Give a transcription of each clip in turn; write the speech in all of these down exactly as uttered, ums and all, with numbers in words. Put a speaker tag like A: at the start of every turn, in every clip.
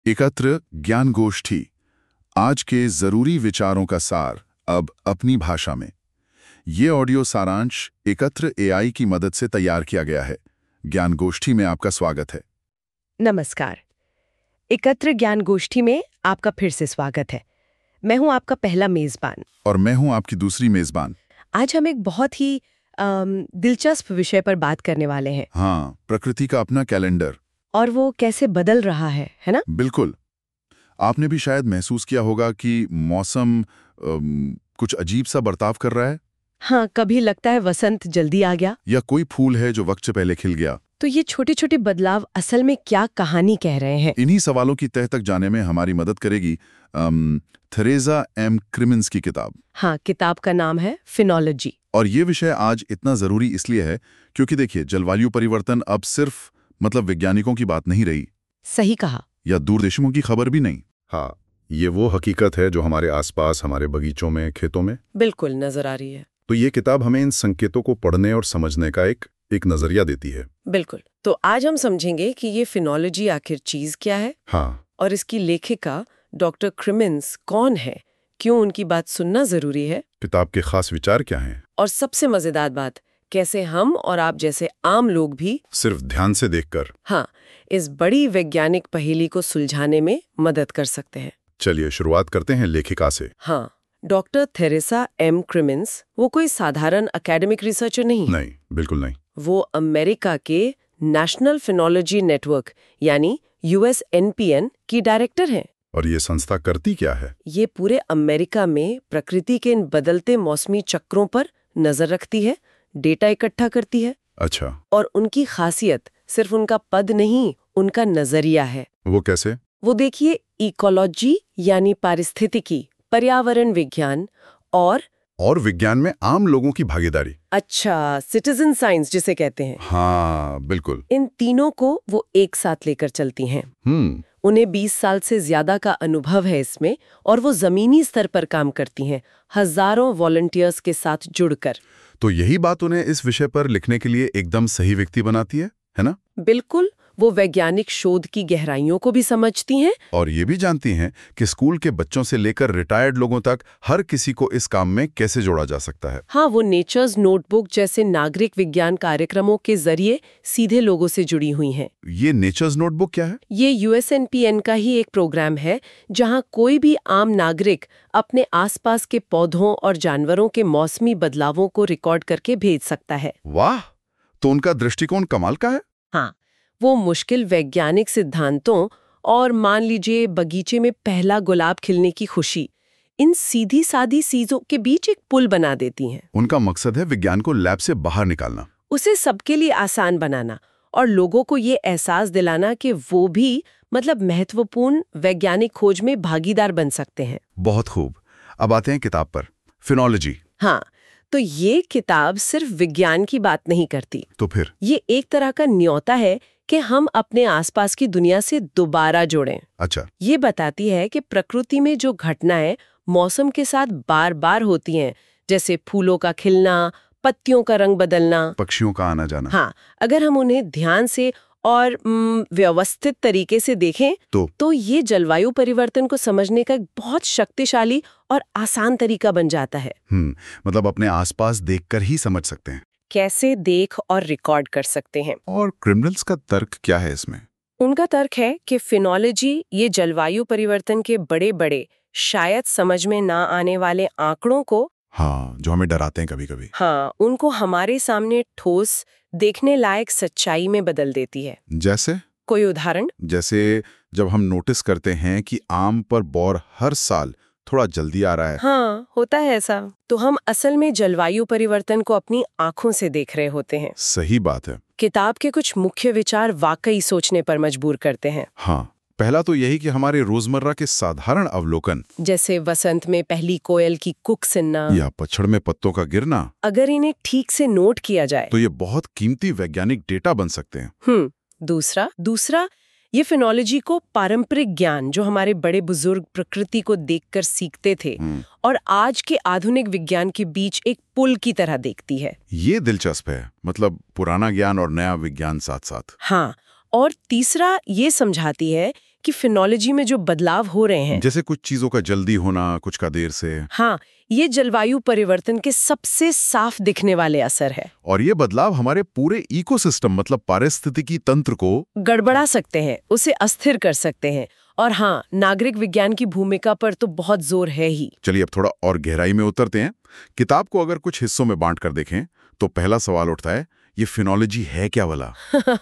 A: एकत्र ज्ञान गोष्ठी, आज के जरूरी विचारों का सार अब अपनी भाषा में। ये ऑडियो सारांश एकत्र एआई की मदद से तैयार किया गया है। ज्ञान गोष्ठी में आपका स्वागत है।
B: नमस्कार। एकत्र ज्ञान गोष्ठी में आपका फिर से स्वागत है। मैं हूं आपका पहला मेजबान
A: और मैं हूं आपकी दूसरी मेजबान।
B: आज हम एक बहुत ही अम, दिलचस्प विषय पर बात करने वाले हैं।
A: हाँ, प्रकृति का अपना कैलेंडर।
B: और वो कैसे बदल रहा है है ना?
A: बिल्कुल। आपने भी शायद महसूस किया होगा कि मौसम अम, कुछ अजीब सा बर्ताव कर रहा है।
B: हाँ, कभी लगता है वसंत जल्दी आ गया,
A: या कोई फूल है जो वक्त से पहले खिल गया।
B: तो ये छोटे छोटे बदलाव असल में क्या कहानी कह रहे हैं?
A: इन्हीं सवालों की तह तक जाने में हमारी मदद करेगी अम, थेरेसा एम क्रिमिन्स की किताब।
B: हाँ, किताब का नाम है फिनोलॉजी।
A: और ये विषय आज इतना जरूरी इसलिए है क्योंकि देखिए, जलवायु परिवर्तन अब सिर्फ मतलब वैज्ञानिकों की बात नहीं रही।
B: सही कहा।
A: या दूर देशों की खबर भी नहीं।
C: हाँ, ये वो हकीकत है जो हमारे आसपास, हमारे बगीचों में, खेतों में
B: बिल्कुल नजर आ रही है।
C: तो ये किताब हमें इन संकेतों को पढ़ने और समझने का एक एक नजरिया देती है।
B: बिल्कुल। तो आज हम समझेंगे कि ये फिनोलॉजी आखिर चीज क्या है,
C: हाँ,
B: और इसकी लेखिका डॉक्टर क्रिमिन्स कौन है, क्यों उनकी बात सुनना जरूरी है,
C: किताब के खास विचार क्या हैं,
B: और सबसे मजेदार बात, कैसे हम और आप जैसे आम लोग भी
C: सिर्फ ध्यान से देखकर
B: हाँ इस बड़ी वैज्ञानिक पहेली को सुलझाने में मदद कर सकते हैं।
C: चलिए शुरुआत करते हैं लेखिका से।
B: हाँ, डॉक्टर थेरेसा एम क्रिमिन्स वो कोई साधारण एकेडमिक रिसर्चर नहीं।
C: नहीं, बिल्कुल नहीं।
B: वो अमेरिका के नेशनल फिनोलॉजी नेटवर्क यानी U S N P N की डायरेक्टर हैं।
C: और ये संस्था करती क्या है?
B: ये पूरे अमेरिका में प्रकृति के इन बदलते मौसमी चक्रों पर नजर रखती है, डेटा इकट्ठा करती है।
C: अच्छा,
B: और उनकी खासियत सिर्फ उनका पद नहीं, उनका नजरिया है।
C: वो कैसे?
B: वो देखिए, इकोलॉजी यानी पारिस्थितिकी, पर्यावरण विज्ञान और
C: और विज्ञान में आम लोगों की भागीदारी।
B: अच्छा, सिटीजन साइंस जिसे कहते हैं।
C: हाँ, बिल्कुल।
B: इन तीनों को वो एक साथ लेकर चलती हैं।
C: हम्म
B: उन्हें बीस साल से ज्यादा का अनुभव है इसमें, और वो जमीनी स्तर पर काम करती हैं, हजारों वॉलंटियर्स के साथ जुड़कर।
C: तो यही बात उन्हें इस विषय पर लिखने के लिए एकदम सही व्यक्ति बनाती है, है ना?
B: बिल्कुल। वो वैज्ञानिक शोध की गहराइयों को भी समझती हैं।
C: और ये भी जानती हैं कि स्कूल के बच्चों से लेकर रिटायर्ड लोगों तक हर किसी को इस काम में कैसे जोड़ा जा सकता है।
B: हाँ, वो नेचर्स नोटबुक जैसे नागरिक विज्ञान कार्यक्रमों के जरिए सीधे लोगों से जुड़ी हुई हैं।
C: ये नेचर्स नोटबुक क्या है?
B: ये U S N P N का ही एक प्रोग्राम है जहाँ कोई भी आम नागरिक अपने आसपास के पौधों और जानवरों के मौसमी बदलावों को रिकॉर्ड करके भेज सकता है।
C: वाह, तो उनका दृष्टिकोण कमाल का है।
B: हाँ, वो मुश्किल वैज्ञानिक सिद्धांतों और मान लीजिए बगीचे में पहला गुलाब खिलने की खुशी, इन सीधी सादी चीजों के बीच एक पुल बना देती हैं।
C: उनका मकसद है विज्ञान को लैब से बाहर निकालना,
B: उसे सबके लिए आसान बनाना और लोगों को ये एहसास दिलाना कि वो भी मतलब महत्वपूर्ण वैज्ञानिक खोज में भागीदार बन सकते हैं।
C: बहुत खूब। अब आते हैं किताब पर, फिनोलॉजी।
B: हाँ, तो ये किताब सिर्फ विज्ञान की बात नहीं करती।
C: तो फिर
B: ये एक तरह का न्योता है कि हम अपने आसपास की दुनिया से दोबारा जुड़ें।
C: अच्छा,
B: ये बताती है कि प्रकृति में जो घटनाएं मौसम के साथ बार बार होती हैं, जैसे फूलों का खिलना, पत्तियों का रंग बदलना,
C: पक्षियों का आना जाना,
B: हाँ, अगर हम उन्हें ध्यान से और म, व्यवस्थित तरीके से देखें
C: तो
B: तो ये जलवायु परिवर्तन को समझने का एक बहुत शक्तिशाली और आसान तरीका बन जाता है।
C: हम्म मतलब अपने आसपास देखकर ही समझ सकते हैं।
B: कैसे देख और रिकॉर्ड कर सकते हैं।
C: और क्रिमिनल्स का तर्क क्या है इसमें?
B: उनका तर्क है कि फिनोलॉजी ये जलवायु परिवर्तन के बड़े बड़े, शायद समझ में ना आने वाले आंकड़ों को,
C: हाँ, जो हमें डराते हैं कभी कभी,
B: हाँ, उनको हमारे सामने ठोस, देखने लायक सच्चाई में बदल देती है।
C: जैसे
B: कोई उदाहरण?
C: जैसे जब हम नोटिस करते हैं कि आम पर बौर हर साल थोड़ा जल्दी आ रहा है।
B: हाँ, होता है ऐसा। तो हम असल में जलवायु परिवर्तन को अपनी आंखों से देख रहे होते हैं।
C: सही बात है।
B: किताब के कुछ मुख्य विचार वाकई सोचने पर मजबूर करते हैं।
C: हाँ, पहला तो यही कि हमारे रोजमर्रा के साधारण अवलोकन,
B: जैसे वसंत में पहली कोयल की कुक सुनना
C: या पतझड़ में पत्तों का गिरना,
B: अगर इन्हें ठीक से नोट किया जाए
C: तो ये बहुत कीमती वैज्ञानिक डेटा बन सकते हैं।
B: हम्म दूसरा दूसरा ये फिनोलॉजी को पारंपरिक ज्ञान जो हमारे बड़े बुजुर्ग प्रकृति को देखकर सीखते थे और आज के आधुनिक विज्ञान के बीच एक पुल की तरह देखती है।
C: ये दिलचस्प है, मतलब पुराना ज्ञान और नया विज्ञान साथ साथ।
B: हाँ, और तीसरा ये समझाती है कि फिनोलॉजी में जो बदलाव हो रहे हैं,
C: जैसे कुछ चीजों का जल्दी होना, कुछ का देर से,
B: हाँ, ये जलवायु परिवर्तन के सबसे साफ दिखने वाले असर है।
C: और ये बदलाव हमारे पूरे इकोसिस्टम मतलब पारिस्थितिकी तंत्र को
B: गड़बड़ा सकते हैं, उसे अस्थिर कर सकते हैं। और हाँ, नागरिक विज्ञान की भूमिका पर तो बहुत जोर है ही।
C: चलिए अब थोड़ा और गहराई में उतरते हैं। किताब को अगर कुछ हिस्सों में बांट कर देखें तो पहला सवाल उठता है, ये फिनोलॉजी है क्या वाला?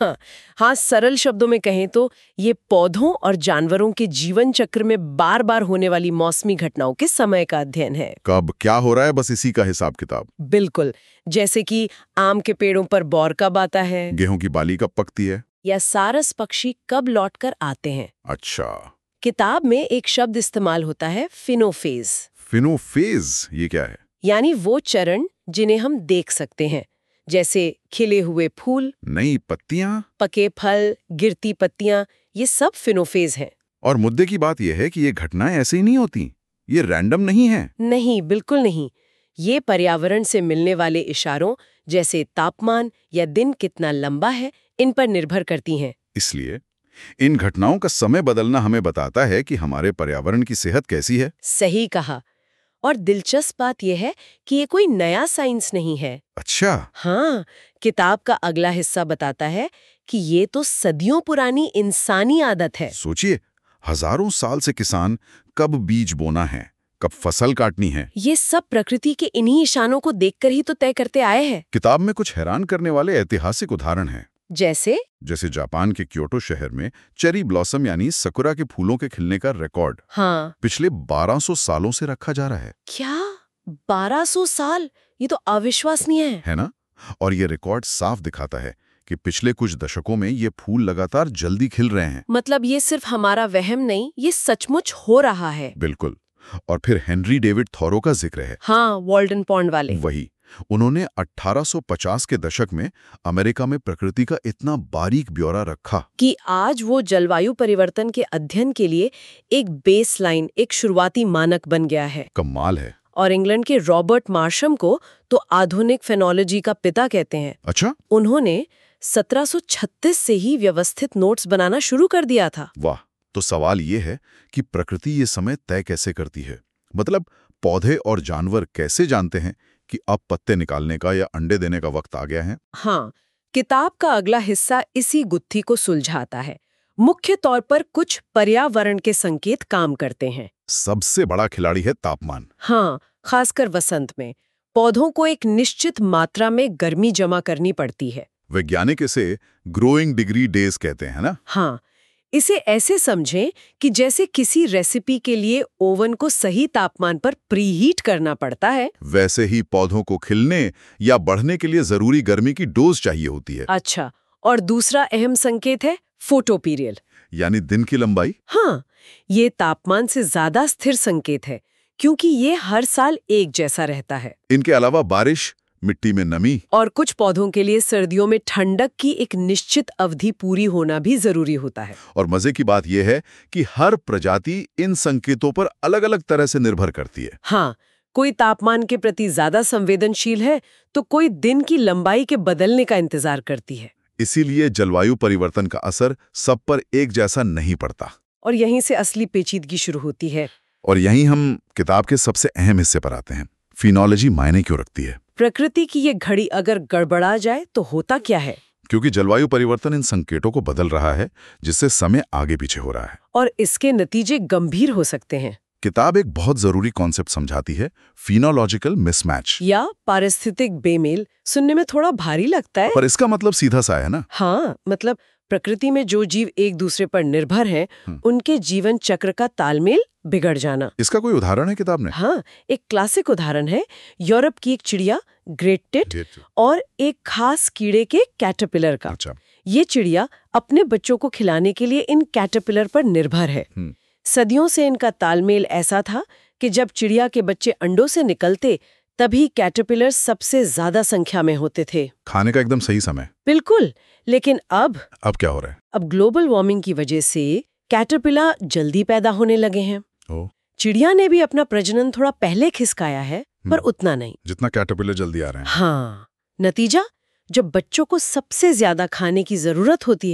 B: हाँ, सरल शब्दों में कहें तो ये पौधों और जानवरों के जीवन चक्र में बार बार होने वाली मौसमी घटनाओं के समय का अध्ययन है।
C: कब क्या हो रहा है, बस इसी का हिसाब किताब।
B: बिल्कुल, जैसे कि आम के पेड़ों पर बौर कब आता है,
C: गेहूं की बाली कब पकती है,
B: या सारस पक्षी कब लौटकर आते हैं।
C: अच्छा।
B: किताब में एक शब्द इस्तेमाल होता है, फिनोफेज।
C: फिनोफेज ये क्या है?
B: यानी वो चरण जिन्हें हम देख सकते हैं, जैसे खिले हुए फूल,
C: नई पत्तियां,
B: पके फल, गिरती पत्तियां, ये सब फिनोफेज हैं।
C: और मुद्दे की बात यह है कि ये घटनाएं ऐसे ही नहीं होती, ये रैंडम नहीं है।
B: नहीं, बिल्कुल नहीं। ये पर्यावरण से मिलने वाले इशारों जैसे तापमान या दिन कितना लंबा है, इन पर निर्भर करती हैं।
C: इसलिए इन घटनाओं का समय बदलना हमें बताता है कि हमारे पर्यावरण की सेहत कैसी है।
B: सही कहा। और दिलचस्प बात यह है कि ये कोई नया साइंस नहीं है।
C: अच्छा।
B: हाँ, किताब का अगला हिस्सा बताता है कि ये तो सदियों पुरानी इंसानी आदत है।
C: सोचिए, हजारों साल से किसान कब बीज बोना है, कब फसल काटनी है,
B: ये सब प्रकृति के इन्हीं इशारों को देखकर ही तो तय करते आए हैं।
C: किताब में कुछ हैरान करने वाले ऐतिहासिक उदाहरण हैं।
B: जैसे
C: जैसे जापान के क्योटो शहर में चेरी ब्लॉसम यानी सकुरा के फूलों के खिलने का रिकॉर्ड
B: हाँ,
C: पिछले बारह सौ सालों से रखा जा रहा है।
B: क्या बारह सौ साल? ये तो अविश्वसनीय है।
C: है ना? और ये रिकॉर्ड साफ दिखाता है कि पिछले कुछ दशकों में ये फूल लगातार जल्दी खिल रहे हैं।
B: मतलब ये सिर्फ हमारा वहम नहीं, ये सचमुच हो रहा है।
C: बिल्कुल। और फिर हेनरी डेविड थॉरो का जिक्र है।
B: हाँ, वॉल्डन पॉन्ड वाले।
C: वही, उन्होंने अठारह सौ पचास के दशक में अमेरिका में प्रकृति का इतना बारीक ब्यौरा रखा
B: कि आज वो जलवायु परिवर्तन के अध्ययन के लिए एक बेसलाइन, एक शुरुआती मानक बन गया है।
C: कमाल है।
B: और इंग्लैंड के रॉबर्ट मार्शम को तो आधुनिक फेनोलॉजी का पिता कहते हैं।
C: अच्छा।
B: उन्होंने सत्रह सौ छत्तीस से ही व्यवस्थित नोट्स बनाना शुरू कर दिया था।
C: वाह। तो सवाल ये है कि प्रकृति ये समय तय कैसे करती है? मतलब पौधे और जानवर कैसे जानते हैं कि अब पत्ते निकालने का या अंडे देने का वक्त आ गया है?
B: हाँ, किताब का अगला हिस्सा इसी गुत्थी को सुलझाता है। मुख्य तौर पर कुछ पर्यावरण के संकेत काम करते हैं।
C: सबसे बड़ा खिलाड़ी है तापमान।
B: हाँ, खासकर वसंत में पौधों को एक निश्चित मात्रा में गर्मी जमा करनी पड़ती है।
C: वैज्ञानिक इसे ग्रोइंग डिग्री डेज कहते हैं ना?
B: हाँ, इसे ऐसे समझें कि जैसे किसी रेसिपी के लिए ओवन को सही तापमान पर प्रीहीट करना पड़ता है,
C: वैसे ही पौधों को खिलने या बढ़ने के लिए जरूरी गर्मी की डोज चाहिए होती है।
B: अच्छा, और दूसरा अहम संकेत है फोटो पीरियड,
C: यानी दिन की लंबाई।
B: हाँ, ये तापमान से ज्यादा स्थिर संकेत है क्योंकि ये हर साल एक जैसा रहता है।
C: इनके अलावा बारिश, मिट्टी में नमी
B: और कुछ पौधों के लिए सर्दियों में ठंडक की एक निश्चित अवधि पूरी होना भी जरूरी होता है।
C: और मजे की बात यह है कि हर प्रजाति इन संकेतों पर अलग-अलग तरह से निर्भर करती है।
B: हाँ, कोई तापमान के प्रति ज्यादा संवेदनशील है तो कोई दिन की लंबाई के बदलने का इंतजार करती है।
C: इसीलिए जलवायु परिवर्तन का असर सब पर एक जैसा नहीं पड़ता।
B: और यहीं से असली पेचीदगी शुरू होती है।
C: और यहीं हम किताब के सबसे अहम हिस्से पर आते हैं। फिनोलॉजी मायने क्यों रखती है?
B: प्रकृति की ये घड़ी अगर गड़बड़ा जाए तो होता क्या है?
C: क्योंकि जलवायु परिवर्तन इन संकेतों को बदल रहा है, जिससे समय आगे पीछे हो रहा है
B: और इसके नतीजे गंभीर हो सकते हैं।
C: किताब एक बहुत जरूरी कॉन्सेप्ट समझाती है, फिनोलॉजिकल मिसमैच
B: या पारिस्थितिक बेमेल। सुनने में थोड़ा भारी लगता है,
C: पर इसका मतलब सीधा सा है ना।
B: हाँ, मतलब प्रकृति में जो जीव एक दूसरे पर निर्भर हैं, उनके जीवन चक्र का तालमेल बिगड़ जाना।
C: इसका कोई उदाहरण है किताब में?
B: हाँ, एक क्लासिक उदाहरण है यूरोप की एक चिड़िया ग्रेट टिट और एक खास कीड़े के कैटरपिलर का।
C: अच्छा।
B: ये चिड़िया अपने बच्चों को खिलाने के लिए इन कैटरपिलर पर निर्भर है। सदियों से इनका तालमेल ऐसा था कि जब चिड़िया के बच्चे अंडों से निकलते तभी कैटरपिलर सबसे ज्यादा संख्या में होते थे।
C: खाने का एकदम सही समय।
B: बिल्कुल, लेकिन अब अब
C: क्या हो रहा है?
B: अब ग्लोबल वार्मिंग की वजह से कैटरपिलर जल्दी पैदा होने लगे हैं।
C: ओ।
B: चिड़िया ने भी अपना प्रजनन थोड़ा पहले खिसकाया है, पर उतना नहीं
C: जितना कैटरपिलर जल्दी आ रहे हैं।
B: हाँ, नतीजा, जब बच्चों को सबसे ज्यादा खाने की जरूरत होती है,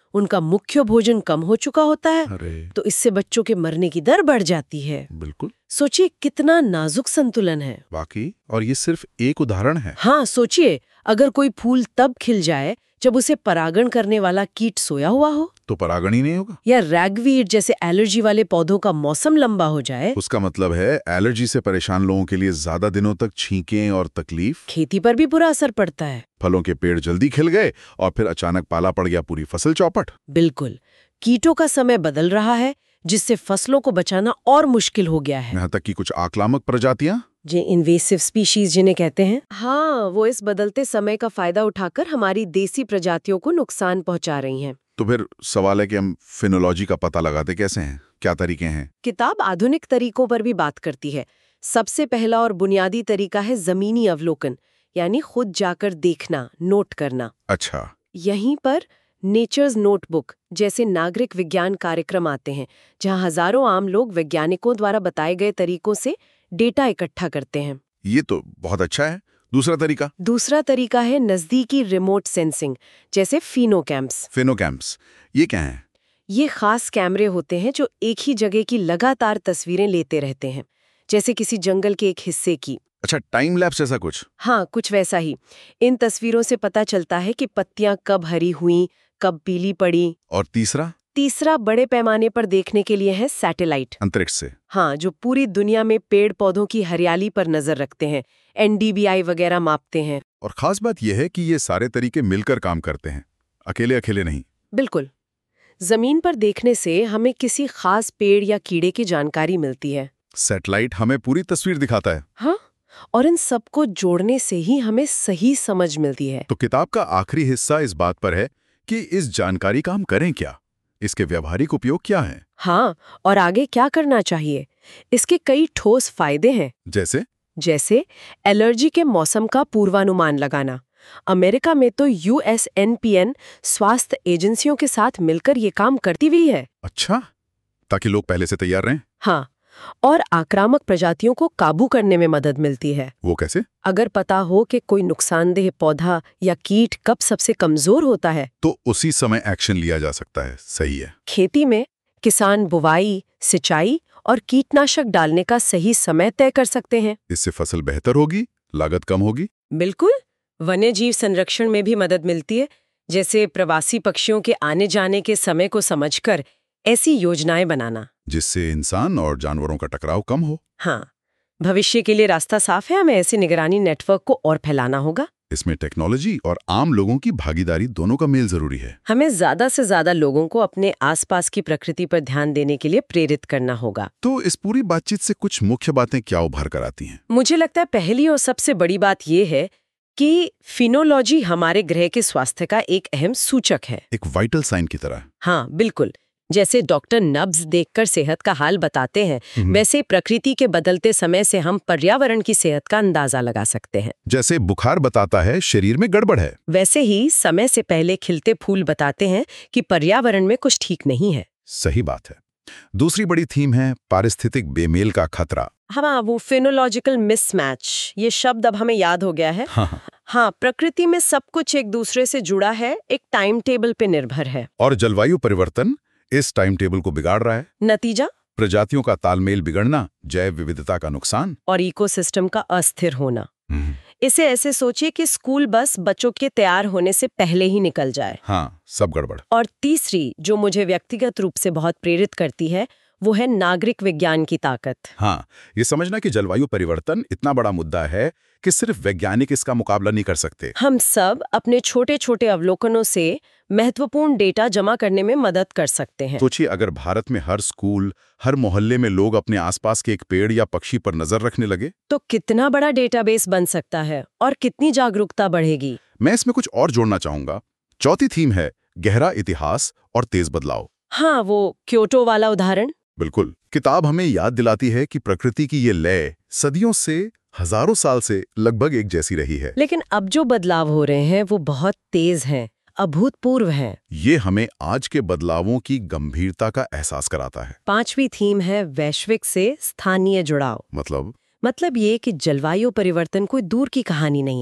B: उनका मुख्य भोजन कम हो चुका होता है,
C: अरे
B: तो इससे बच्चों के मरने की दर बढ़ जाती है।
C: बिल्कुल,
B: सोचिए कितना नाजुक संतुलन है।
C: वाकई। और ये सिर्फ एक उदाहरण है।
B: हाँ, सोचिए अगर कोई फूल तब खिल जाए जब उसे परागण करने वाला कीट सोया हुआ हो,
C: तो परागण ही नहीं होगा।
B: या रैगवीड जैसे एलर्जी वाले पौधों का मौसम लंबा हो जाए।
C: उसका मतलब है एलर्जी से परेशान लोगों के लिए ज्यादा दिनों तक छींकें और तकलीफ।
B: खेती पर भी बुरा असर पड़ता है।
C: फलों के पेड़ जल्दी खिल गए और फिर अचानक पाला पड़ गया, पूरी फसल चौपट।
B: बिल्कुल, कीटों का समय बदल रहा है, जिससे फसलों को बचाना और मुश्किल हो गया है।
C: यहाँ तक कि कुछ आक्रामक प्रजातियां,
B: जो इन्वेसिव स्पीशीज जिन्हें कहते हैं, हाँ, वो इस बदलते समय का फायदा उठाकर हमारी देसी प्रजातियों को नुकसान पहुंचा रही हैं।
C: तो फिर सवाल है कि हम फिनोलॉजी का पता लगाते कैसे हैं, क्या तरीके हैं?
B: किताब आधुनिक तरीकों पर भी बात करती है। सबसे पहला और बुनियादी तरीका है जमीनी अवलोकन, यानी खुद जाकर देखना, नोट करना।
C: अच्छा,
B: यहीं पर नेचर्स नोटबुक जैसे नागरिक विज्ञान कार्यक्रम आते हैं, जहां हजारों आम लोग वैज्ञानिकों द्वारा बताए गए तरीकों से डेटा इकट्ठा करते हैं।
C: ये तो बहुत अच्छा है। दूसरा तरीका?
B: दूसरा तरीका है नजदीकी रिमोट सेंसिंग, जैसे फिनोकैम्प्स।
C: फिनोकैम्प्स, ये क्या है?
B: ये खास कैमरे होते हैं जो एक ही जगह की लगातार तस्वीरें लेते रहते हैं, जैसे किसी जंगल के एक हिस्से की।
C: अच्छा, टाइम लैप्स ऐसा कुछ?
B: हाँ, कुछ वैसा ही। इन तस्वीरों से पता चलता है कि पत्तियां कब हरी हुई, कब पीली पड़ी।
C: और तीसरा?
B: तीसरा बड़े पैमाने पर देखने के लिए है सैटेलाइट,
C: अंतरिक्ष से।
B: हाँ, जो पूरी दुनिया में पेड़ पौधों की हरियाली पर नजर रखते हैं, एन डी बी आई वगैरह मापते हैं।
C: और खास बात यह है कि ये सारे तरीके मिलकर काम करते हैं, अकेले अकेले नहीं।
B: बिल्कुल। जमीन पर देखने से हमें किसी खास पेड़ या कीड़े की जानकारी मिलती है।
C: सैटेलाइट हमें पूरी तस्वीर दिखाता है।
B: हाँ, और इन सबको जोड़ने से ही हमें सही समझ मिलती है।
C: तो किताब का आखिरी हिस्सा इस बात पर है कि इस जानकारी का हम करें क्या, इसके व्यावहारिक उपयोग क्या हैं?
B: हाँ, और आगे क्या करना चाहिए। इसके कई ठोस फायदे हैं।
C: जैसे?
B: जैसे एलर्जी के मौसम का पूर्वानुमान लगाना। अमेरिका में तो U S N P N स्वास्थ्य एजेंसियों के साथ मिलकर ये काम करती हुई है।
C: अच्छा, ताकि लोग पहले से तैयार रहें।
B: हाँ, और आक्रामक प्रजातियों को काबू करने में मदद मिलती है।
C: वो कैसे?
B: अगर पता हो कि कोई नुकसानदेह पौधा या कीट कब सबसे कमजोर होता है,
C: तो उसी समय एक्शन लिया जा सकता है। सही है।
B: खेती में किसान बुवाई, सिंचाई और कीटनाशक डालने का सही समय तय कर सकते हैं।
C: इससे फसल बेहतर होगी, लागत कम होगी।
B: बिल्कुल। वन्य जीव संरक्षण में भी मदद मिलती है, जैसे प्रवासी पक्षियों के आने जाने के समय को समझकर ऐसी योजनाएं बनाना,
C: जिससे इंसान और जानवरों का टकराव कम हो।
B: हाँ, भविष्य के लिए रास्ता साफ है। हमें ऐसे निगरानी नेटवर्क को और फैलाना होगा।
C: इसमें टेक्नोलॉजी और आम लोगों की भागीदारी दोनों का मेल जरूरी है।
B: हमें ज्यादा से ज्यादा लोगों को अपने आसपास की प्रकृति पर ध्यान देने के लिए प्रेरित करना होगा।
C: तो इस पूरी बातचीत से कुछ मुख्य बातें क्या उभर कर आती हैं?
B: मुझे लगता है पहली और सबसे बड़ी बात यह है कि फिनोलॉजी हमारे ग्रह के स्वास्थ्य का एक अहम सूचक है।
C: एक वाइटल साइन की तरह।
B: हाँ, बिल्कुल। जैसे डॉक्टर नब्ज देखकर सेहत का हाल बताते हैं, वैसे प्रकृति के बदलते समय से हम पर्यावरण की सेहत का अंदाजा लगा सकते हैं।
C: जैसे बुखार बताता है शरीर में गड़बड़ है,
B: वैसे ही समय से पहले खिलते फूल बताते हैं कि पर्यावरण में कुछ ठीक नहीं है।
C: सही बात है। दूसरी बड़ी थीम है पारिस्थितिक बेमेल का खतरा।
B: हाँ, वो फिनोलॉजिकल मिसमैच, ये शब्द अब हमें याद हो गया है।
C: हाँ,
B: हाँ, प्रकृति में सब कुछ एक दूसरे से जुड़ा है, एक टाइम टेबल पे निर्भर है।
C: और जलवायु परिवर्तन इस टाइम टेबल को बिगाड़ रहा है।
B: नतीजा?
C: प्रजातियों का तालमेल बिगड़ना, जैव विविधता का नुकसान
B: और इकोसिस्टम का अस्थिर होना। इसे ऐसे सोचिए कि स्कूल बस बच्चों के तैयार होने से पहले ही निकल जाए।
C: हाँ, सब गड़बड़।
B: और तीसरी, जो मुझे व्यक्तिगत रूप से बहुत प्रेरित करती है, वो है नागरिक विज्ञान की ताकत।
C: हाँ, ये समझना कि जलवायु परिवर्तन इतना बड़ा मुद्दा है कि सिर्फ वैज्ञानिक इसका मुकाबला नहीं कर सकते।
B: हम सब अपने छोटे छोटे अवलोकनों से महत्वपूर्ण डेटा जमा करने में मदद कर सकते हैं।
C: सोचिए, अगर भारत में हर स्कूल, हर मोहल्ले में लोग अपने आसपास के एक पेड़ या पक्षी पर नजर रखने लगे,
B: तो कितना बड़ा डेटाबेस बन सकता है और कितनी जागरूकता बढ़ेगी।
C: मैं इसमें कुछ और जोड़ना चाहूंगा। चौथी थीम है गहरा इतिहास और तेज बदलाव।
B: हाँ, वो क्योटो वाला उदाहरण।
C: बिल्कुल। किताब हमें याद दिलाती है कि प्रकृति की ये लय सदियों से, हजारों साल से लगभग एक जैसी रही है।
B: लेकिन अब जो बदलाव हो रहे हैं वो बहुत तेज हैं, अभूतपूर्व हैं।
C: ये हमें आज के बदलावों की गंभीरता का एहसास कराता है।
B: पांचवी थीम है वैश्विक से स्थानीय जुड़ाव।
C: मतलब
B: मतलब ये कि जलवायु परिवर्तन कोई दूर की कहानी नहीं है,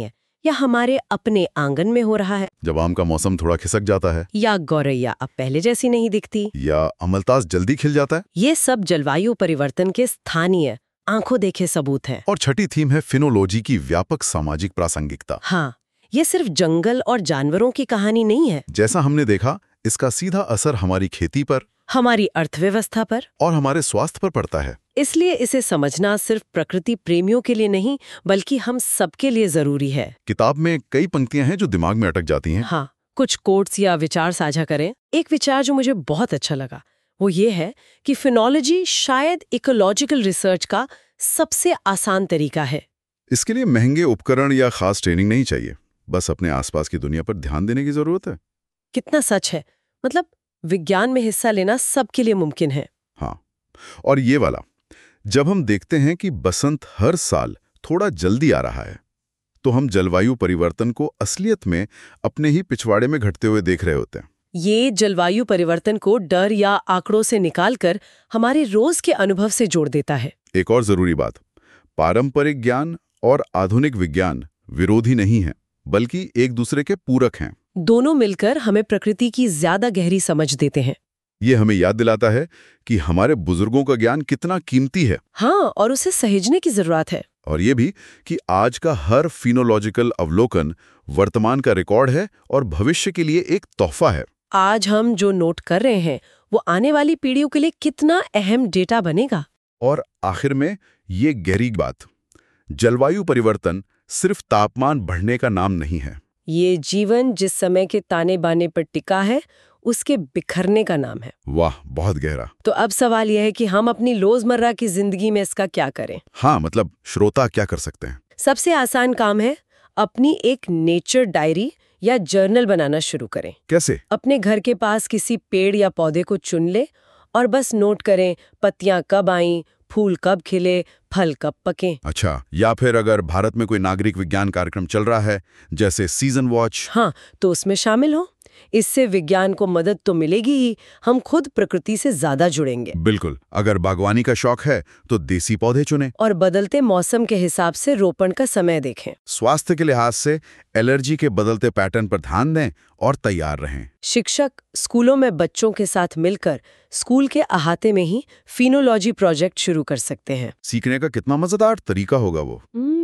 B: या हमारे अपने आंगन में हो रहा है,
C: जब आम का मौसम थोड़ा खिसक जाता है,
B: या गौरैया अब पहले जैसी नहीं दिखती,
C: या अमलतास जल्दी खिल जाता है।
B: ये सब जलवायु परिवर्तन के स्थानीय आंखों देखे सबूत हैं।
C: और छठी थीम है फिनोलॉजी की व्यापक सामाजिक प्रासंगिकता।
B: हाँ, ये सिर्फ जंगल और जानवरों की कहानी नहीं है।
C: जैसा हमने देखा, इसका सीधा असर हमारी खेती पर,
B: हमारी अर्थव्यवस्था पर
C: और हमारे स्वास्थ्य पर पड़ता है।
B: इसलिए इसे समझना सिर्फ प्रकृति प्रेमियों के लिए नहीं, बल्कि हम सबके लिए जरूरी है।
C: किताब में कई पंक्तियां हैं जो दिमाग में अटक जाती हैं।
B: हाँ, कुछ कोट्स या विचार साझा करें। एक विचार जो मुझे बहुत अच्छा लगा वो ये है कि फिनोलॉजी शायद इकोलॉजिकल रिसर्च का सबसे आसान तरीका है।
C: इसके लिए महंगे उपकरण या खास ट्रेनिंग नहीं चाहिए, बस अपने आसपास की दुनिया पर ध्यान देने की जरूरत है।
B: कितना सच है, मतलब विज्ञान में हिस्सा लेना सबके लिए मुमकिन है।
C: हाँ, और ये वाला, जब हम देखते हैं कि बसंत हर साल थोड़ा जल्दी आ रहा है, तो हम जलवायु परिवर्तन को असलियत में अपने ही पिछवाड़े में घटते हुए देख रहे होते हैं।
B: ये जलवायु परिवर्तन को डर या आंकड़ों से निकालकर हमारे रोज के अनुभव से जोड़ देता है।
C: एक और जरूरी बात, पारंपरिक ज्ञान और आधुनिक विज्ञान विरोधी नहीं है, बल्कि एक दूसरे के पूरक हैं।
B: दोनों मिलकर हमें प्रकृति की ज्यादा गहरी समझ देते हैं।
C: ये हमें याद दिलाता है कि हमारे बुजुर्गों का ज्ञान कितना कीमती है।
B: हाँ, और उसे सहेजने की जरूरत है।
C: और ये भी कि आज का हर फिनोलॉजिकल अवलोकन वर्तमान का रिकॉर्ड है और भविष्य के लिए एक तोहफा है।
B: आज हम जो नोट कर रहे हैं वो आने वाली पीढ़ियों के लिए कितना अहम डेटा बनेगा।
C: और आखिर में ये गहरी बात, जलवायु परिवर्तन सिर्फ तापमान बढ़ने का नाम नहीं है।
B: ये जीवन जिस समय के ताने बाने पर टिका है उसके बिखरने का नाम है।
C: वाह, बहुत गहरा।
B: तो अब सवाल यह है कि हम अपनी रोजमर्रा की जिंदगी में इसका क्या करें।
C: हाँ, मतलब श्रोता क्या कर सकते हैं?
B: सबसे आसान काम है अपनी एक नेचर डायरी या जर्नल बनाना शुरू करें।
C: कैसे?
B: अपने घर के पास किसी पेड़ या पौधे को चुन ले और बस नोट करें पत्तियां कब आईं, फूल कब खिले, फल कब पके।
C: अच्छा, या फिर अगर भारत में कोई नागरिक विज्ञान कार्यक्रम चल रहा है जैसे सीजन वॉच,
B: हाँ, तो उसमें शामिल हो। इससे विज्ञान को मदद तो मिलेगी ही, हम खुद प्रकृति से ज्यादा जुड़ेंगे।
C: बिल्कुल। अगर बागवानी का शौक है तो देसी पौधे चुनें
B: और बदलते मौसम के हिसाब से रोपण का समय देखें।
C: स्वास्थ्य के लिहाज से एलर्जी के बदलते पैटर्न पर ध्यान दें और तैयार रहें।
B: शिक्षक स्कूलों में बच्चों के साथ मिलकर स्कूल के अहाते में ही फिनोलॉजी प्रोजेक्ट शुरू कर सकते हैं।
C: सीखने का कितना मजेदार तरीका होगा वो।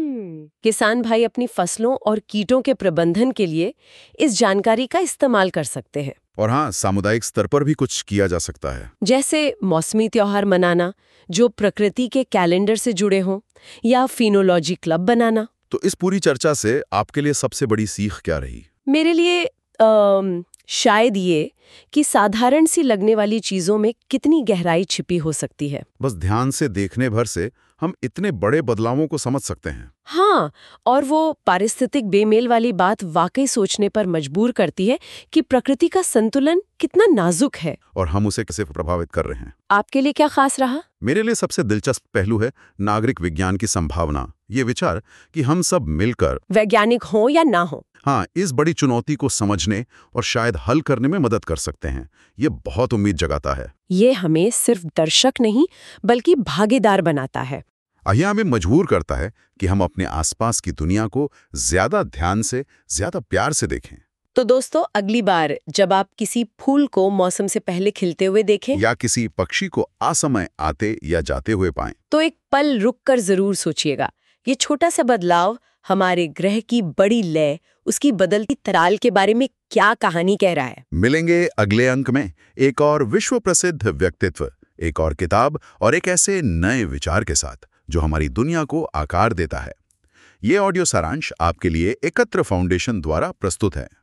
B: किसान भाई अपनी फसलों और कीटों के प्रबंधन के लिए इस जानकारी का इस्तेमाल कर सकते हैं।
C: और हाँ, सामुदायिक स्तर पर भी कुछ किया जा सकता है,
B: जैसे मौसमी त्योहार मनाना जो प्रकृति के कैलेंडर से जुड़े हों, या फिनोलॉजी क्लब बनाना।
C: तो इस पूरी चर्चा से आपके लिए सबसे बड़ी सीख क्या रही?
B: मेरे लिए आ, शायद ये कि साधारण सी लगने वाली चीजों में कितनी गहराई छिपी हो सकती है।
C: बस ध्यान से देखने भर से हम इतने बड़े बदलावों को समझ सकते हैं।
B: हाँ, और वो पारिस्थितिक बेमेल वाली बात वाकई सोचने पर मजबूर करती है कि प्रकृति का संतुलन कितना नाजुक है
C: और हम उसे कैसे प्रभावित कर रहे हैं।
B: आपके लिए क्या खास रहा?
C: मेरे लिए सबसे दिलचस्प पहलू है नागरिक विज्ञान की संभावना। ये विचार कि हम सब मिलकर,
B: वैज्ञानिक हो या ना हो,
C: हाँ, इस बड़ी चुनौती को समझने और शायद हल करने में मदद कर सकते हैं। ये बहुत उम्मीद जगाता है।
B: ये हमें सिर्फ दर्शक नहीं बल्कि भागीदार बनाता है।
C: यह हमें मजबूर करता है कि हम अपने आसपास की दुनिया को ज्यादा ध्यान से, ज्यादा प्यार से देखें।
B: तो दोस्तों, अगली बार जब आप किसी फूल को मौसम से पहले खिलते हुए देखें
C: या किसी पक्षी को असमय आते या जाते हुए पाएं,
B: तो एक पल रुककर जरूर सोचिएगा, ये छोटा सा बदलाव हमारे ग्रह की बड़ी लय, उसकी बदलती तराल के बारे में क्या कहानी कह रहा है।
C: मिलेंगे अगले अंक में एक और विश्व प्रसिद्ध व्यक्तित्व, एक और किताब और एक ऐसे नए विचार के साथ जो हमारी दुनिया को आकार देता है। ये ऑडियो सारांश आपके लिए एकत्र फाउंडेशन द्वारा प्रस्तुत है।